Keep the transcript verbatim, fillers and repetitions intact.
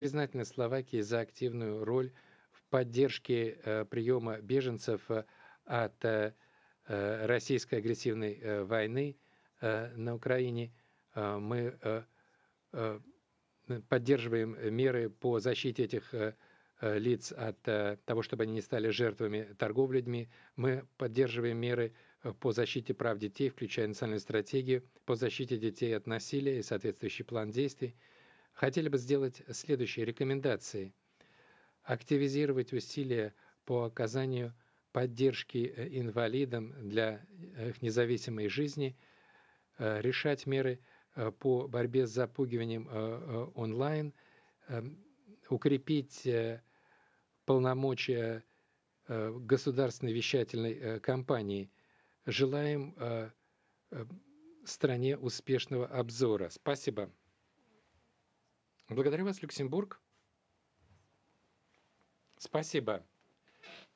признательны Словакии за активную роль в поддержке э, приема беженцев э, от э, э, российской агрессивной э, войны э, на Украине. Э, Мы э, э, поддерживаем меры по защите этих э, э, лиц от э, того, чтобы они не стали жертвами торговли людьми. Мы поддерживаем меры э, по защите прав детей, включая национальную стратегию по защите детей от насилия и соответствующий план действий. Хотели бы сделать следующие рекомендации. Активизировать усилия по оказанию поддержки э, инвалидам для э, их независимой жизни, э, решать меры э, по борьбе с запугиванием э, э, онлайн, э, укрепить э, полномочия э, государственной вещательной э, кампании. Желаем э, э, стране успешного обзора. Спасибо. Благодарю вас, Люксембург. Спасибо.